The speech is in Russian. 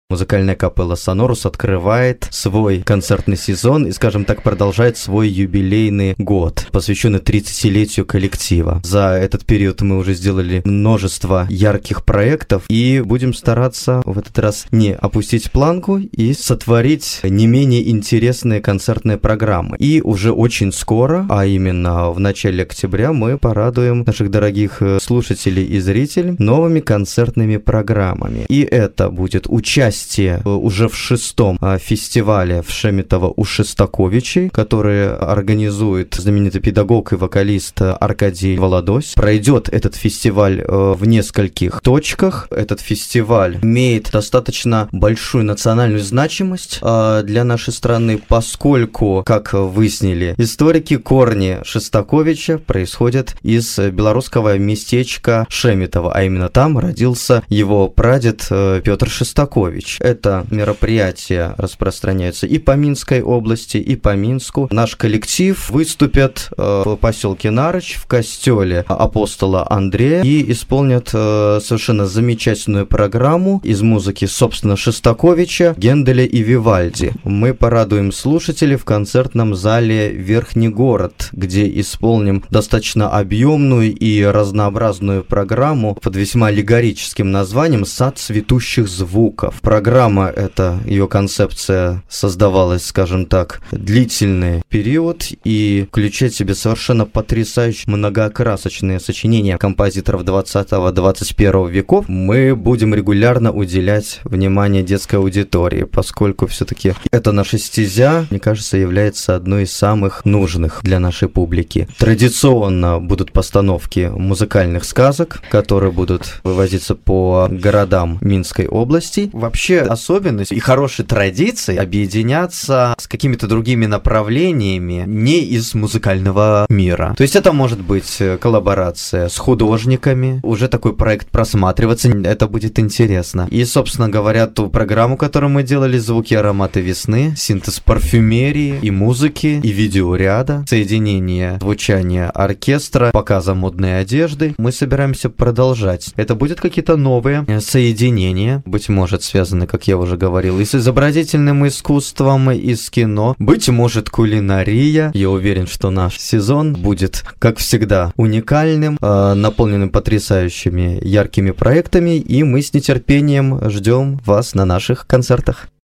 Музыкальная капелла Сонорус открывает свой концертный сезон и, скажем так, продолжает свой юбилейный год, посвященный 30-летию коллектива. За этот период мы уже сделали множество ярких проектов и будем стараться в этот раз не опустить планку и сотворить не менее интересные концертные программы. И уже очень скоро, а именно в начале октября, мы порадуем наших дорогих слушателей и зрителей новыми концертными программами. И это будет участие уже в 6-м фестивале в Шеметово у Шестаковичей, который организует знаменитый педагог и вокалист Аркадий Володось. Пройдет этот фестиваль в нескольких точках. Этот фестиваль имеет достаточно большую национальную значимость для нашей страны, поскольку, как выяснили историки, корни Шестаковича происходят из белорусского местечка Шеметово, а именно там родился его прадед Петр Шестакович. Это мероприятие распространяется и по Минской области, и по Минску. Наш коллектив выступит в поселке Нарыч, в костеле апостола Андрея, и исполнят совершенно замечательную программу из музыки, собственно, Шестаковича, Генделя и Вивальди. Мы порадуем слушателей в концертном зале «Верхний город», где исполним достаточно объемную и разнообразную программу под весьма аллегорическим названием «Сад цветущих звуков». Программа эта, ее концепция создавалась, скажем так, длительный период и включает в себя совершенно потрясающие многокрасочные сочинения композиторов 20-21 веков. Мы будем регулярно уделять внимание детской аудитории, поскольку все-таки это наша стезя, мне кажется, является одной из самых нужных для нашей публики. Традиционно будут постановки музыкальных сказок, которые будут вывозиться по городам Минской области. Вообще особенность и хорошей традиции объединяться с какими-то другими направлениями не из музыкального мира. То есть это может быть коллаборация с художниками, уже такой проект просматриваться, это будет интересно. И, собственно говоря, ту программу, которую мы делали, «Звуки и ароматы весны», синтез парфюмерии и музыки, и видеоряда, соединение звучания оркестра, показа модной одежды, мы собираемся продолжать. Это будут какие-то новые соединения, быть может, связаны, как я уже говорил, и с изобразительным искусством, и с кино, быть может, кулинария. Я уверен, что наш сезон будет, как всегда, уникальным, наполненным потрясающими яркими проектами, и мы с нетерпением ждем вас на наших концертах.